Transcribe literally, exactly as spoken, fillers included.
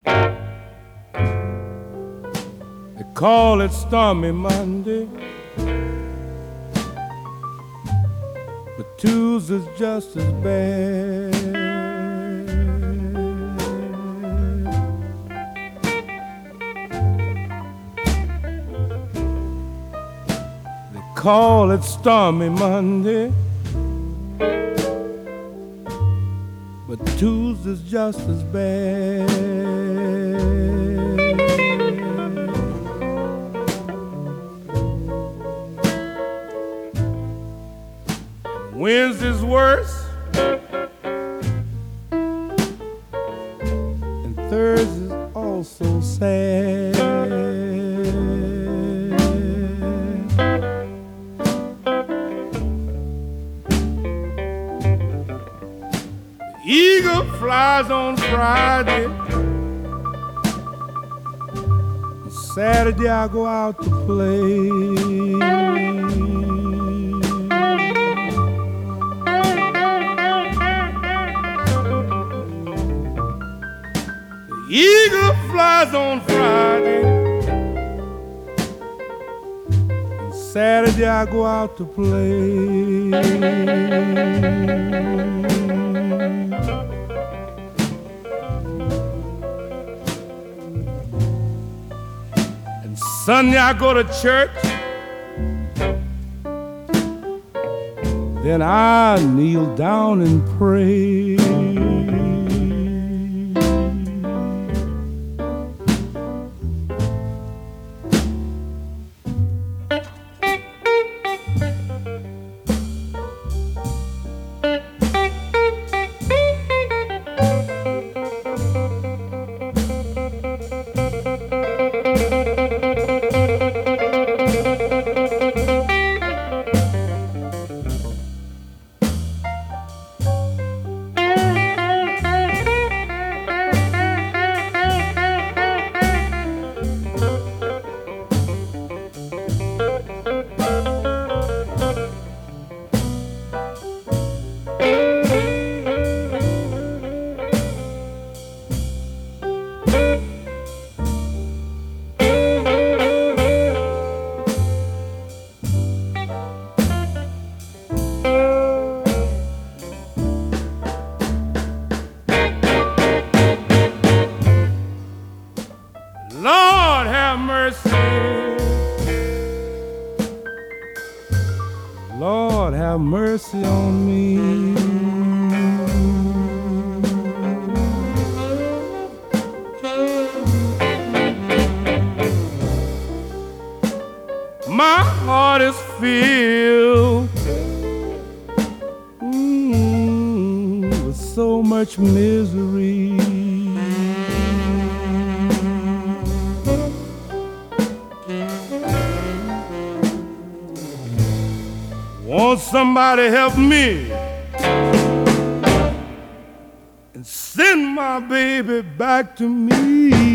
They call it Stormy Monday, but Tuesday's just as bad. They call it Stormy Monday, but Tuesday's just as bad. Wednesday's worse, and Thursday's also sad. The eagle flies on Friday, and Saturday I go out to play. Eagle flies on Friday, and Saturday I go out to play. And Sunday I go to church, then I kneel down and pray. Lord have mercy, Lord have mercy on me. My heart is filled mm, with so much misery. Won't somebody help me and send my baby back to me?